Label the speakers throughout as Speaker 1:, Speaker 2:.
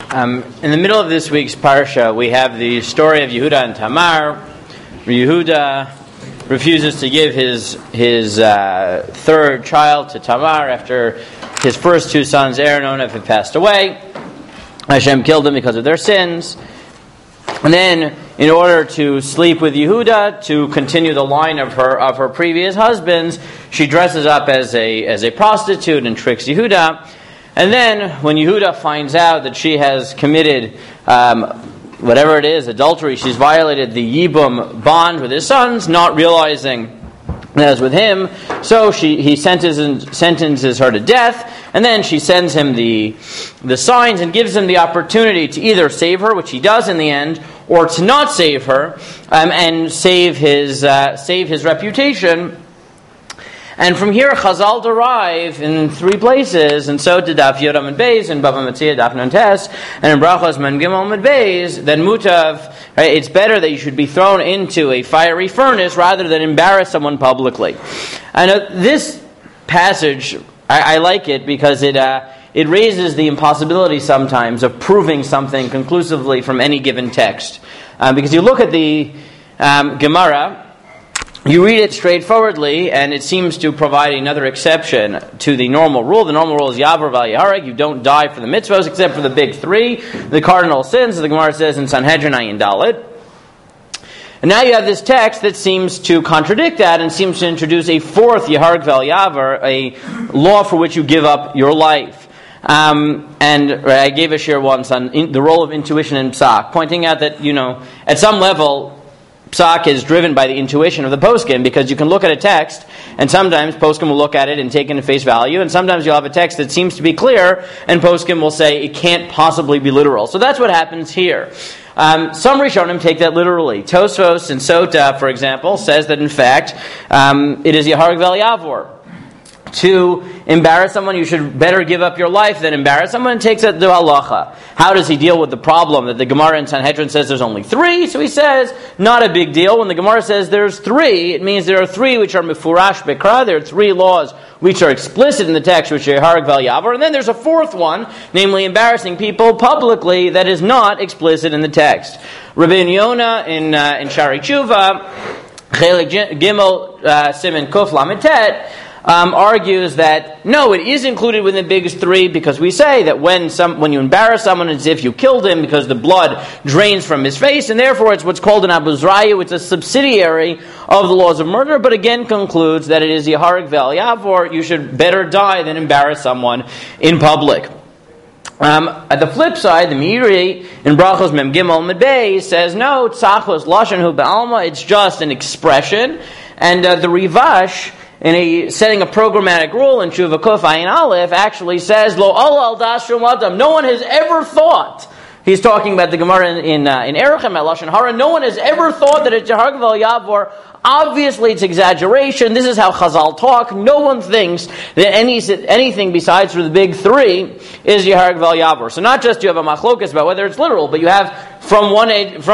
Speaker 1: In the middle of this week's parsha, we have the story of Yehuda and Tamar. Yehuda refuses to give his third child to Tamar after his first two sons, Aaron and Onav, had passed away. Hashem killed them because of their sins. And then, in order to sleep with Yehuda, to continue the line of her previous husbands, she dresses up as a prostitute and tricks Yehuda. And then, when Yehuda finds out that she has committed whatever it is, adultery, she's violated the Yibum bond with his sons, not realizing that is with him, so he sentences her to death, and then she sends him the signs and gives him the opportunity to either save her, which he does in the end, or to not save her and save his reputation. And from here, Chazal derive in three places, and so did Daf Yodam and Beis, and Bava Metzia Daf Nun Tes, and in Brachos Man Gimel and Beis, that Mutav, right, it's better that you should be thrown into a fiery furnace rather than embarrass someone publicly. And this passage, I like it because it raises the impossibility sometimes of proving something conclusively from any given text. Because you look at the Gemara, you read it straightforwardly, and it seems to provide another exception to the normal rule. The normal rule is Yavar Val Yahareg. You don't die for the mitzvahs, except for the big three, the cardinal sins, as the Gemara says in Sanhedrin Ayin Dalet. And now you have this text that seems to contradict that and seems to introduce a fourth Yahareg Val Yavar, a law for which you give up your life. And I gave a share once on the role of intuition in Psak, pointing out that, at some level, Psak is driven by the intuition of the poskim, because you can look at a text, and sometimes poskim will look at it and take it at face value, and sometimes you'll have a text that seems to be clear, and poskim will say it can't possibly be literal. So that's what happens here. Some Rishonim take that literally. Tosfos and Sota, for example, says that in fact it is Yahareg Val Yavor. To embarrass someone, you should better give up your life than embarrass someone, and takes it to halacha. How does he deal with the problem that the Gemara in Sanhedrin says there's only three? So he says, not a big deal. When the Gemara says there's three, it means there are three which are mefurash bekra. There are three laws which are explicit in the text, which are Yahareg Val Yavar. And then there's a fourth one, namely embarrassing people publicly, that is not explicit in the text. Rabbeinu Yonah in Shari Tshuva, Chelik Gimel Siman Kuf Lamed Tet, argues that no, it is included within the biggest three, because we say that when you embarrass someone, it's as if you killed him, because the blood drains from his face, and therefore it's what's called an Abu Zrayu. It's a subsidiary of the laws of murder, but again concludes that it is Yahareg Val Yavor. You should better die than embarrass someone in public. At the flip side, the Meiri in Brachos Mem Gimel Mid Beis says no, Tzachos Lashon Hu Ba'alma. It's just an expression, and the Rivash, in setting a programmatic rule in Tshuva Kuf Ayin Aleph, actually says, Lo al das shum adam. No one has ever thought. He's talking about the Gemara in Erechem at Lashon Hara. No one has ever thought that it's Yahareg Val Yavor. Obviously, it's exaggeration. This is how Chazal talk. No one thinks that anything besides for the big three is Yahareg Val Yavor. So not just you have a machlokas about whether it's literal, but you have from one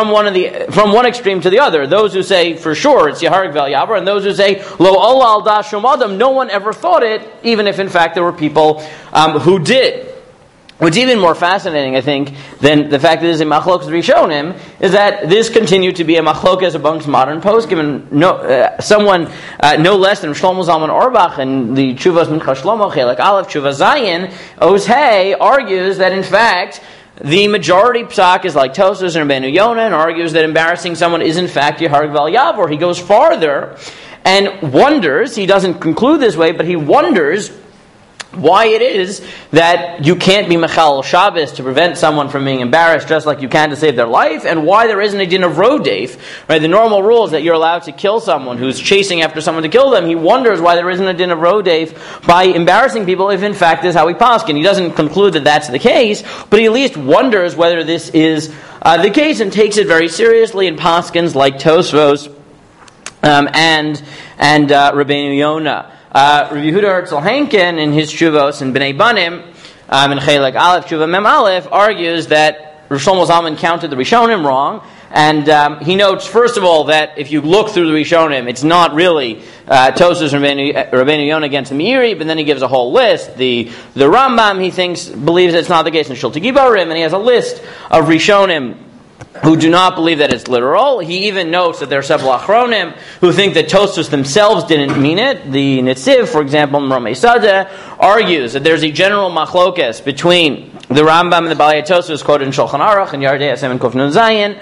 Speaker 1: extreme to the other. Those who say for sure it's Yahareg Val Yavor, and those who say Lo Allah al das shum adam. No one ever thought it, even if in fact there were people who did. What's even more fascinating, I think, than the fact that this is a machlokas rishonim, is that this continued to be a machlokas amongst modern poskim, and someone no less than Shlomo Zalman Auerbach in the Tshuvas Mincha Shlomo Chelek Aleph Tshuva Zayin Oz Hey argues that in fact the majority psak is like Tosfos and Rabbeinu Yonah, and argues that embarrassing someone is in fact Yahareg Val Yavor. He goes farther and wonders, he doesn't conclude this way, but he wonders why it is that you can't be Mechal Shabbos to prevent someone from being embarrassed just like you can to save their life, and why there isn't a din of Rodef. Right? The normal rule is that you're allowed to kill someone who's chasing after someone to kill them. He wonders why there isn't a din of Rodef by embarrassing people, if in fact this is how we paskin. He doesn't conclude that that's the case, but he at least wonders whether this is the case, and takes it very seriously in paskins like Tosfos and Rabbeinu Yonah. Rabbi Yehuda Herzl Henkin in his Tshuvos in Bnei Banim in Chelek Aleph Tshuva Mem Aleph argues that Rav Shlomo Zalman counted the Rishonim wrong, And he notes, first of all, that if you look through the Rishonim, it's not really Tosfos and Rabbeinu Yonah against the Meiri, but then he gives a whole list. The Rambam, he believes it's not the case in Shulti Giborim, and he has a list of Rishonim who do not believe that it's literal. He even notes that there are several Achronim who think that Tosfos themselves didn't mean it. The Netziv, for example, Ramei Sadeh, argues that there's a general machlokes between the Rambam and the Balei Tosfos quoted in Shulchan Aruch and Yardei Asem and Kuf Nun Zayin,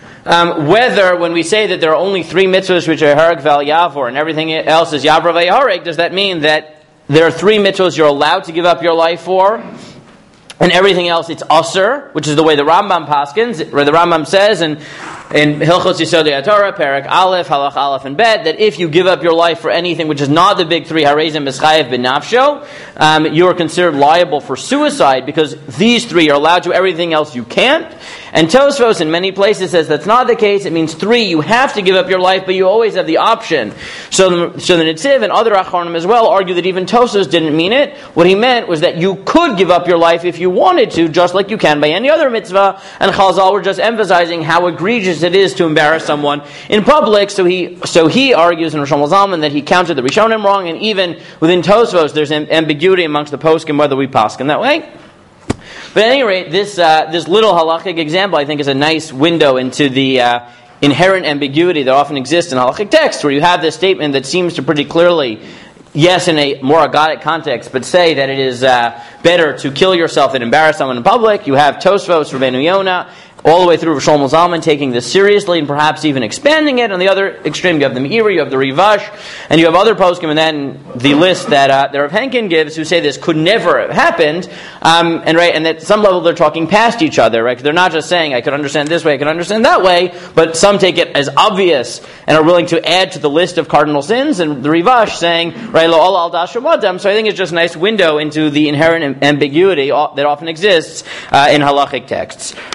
Speaker 1: whether when we say that there are only 3 mitzvahs which are Harag Val Yavor and everything else is Yavra V'Hareg, does that mean that there are 3 mitzvahs you're allowed to give up your life for, and everything else it's Asur, which is the way the Rambam paskins, where the Rambam says in Hilchos Yisodei HaTorah, Perek Aleph, Halach Aleph and Bet, that if you give up your life for anything which is not the big 3, Harezim, Mischayev, B'Nafsho, you are considered liable for suicide, because these 3 are allowed to, everything else you can't. And Tosfos in many places says that's not the case. It means 3, you have to give up your life, but you always have the option. So the Netziv and other Achronim as well argue that even Tosfos didn't mean it. What he meant was that you could give up your life if you wanted to, just like you can by any other mitzvah, and Chazal were just emphasizing how egregious it is to embarrass someone in public. So he argues in Rosh Zalman that he counted the Rishonim wrong, and even within Tosfos there's ambiguity amongst the poskim whether we paskin that way. But at any rate, this little halachic example I think is a nice window into the inherent ambiguity that often exists in halachic texts, where you have this statement that seems to pretty clearly, yes, in a more agadic context, but say that it is better to kill yourself than embarrass someone in public. You have Tosfos, Rabbeinu Yonah, all the way through Shlomo Zalman taking this seriously and perhaps even expanding it. On the other extreme, you have the Meiri, you have the Rivash, and you have other poskim, and then the list that Rav Henkin gives who say this could never have happened, and at some level they're talking past each other, right? They're not just saying, I could understand this way, I could understand that way, but some take it as obvious and are willing to add to the list of cardinal sins, and the Rivash saying, right, lo al dasham adam. So I think it's just a nice window into the inherent ambiguity that often exists in halachic texts.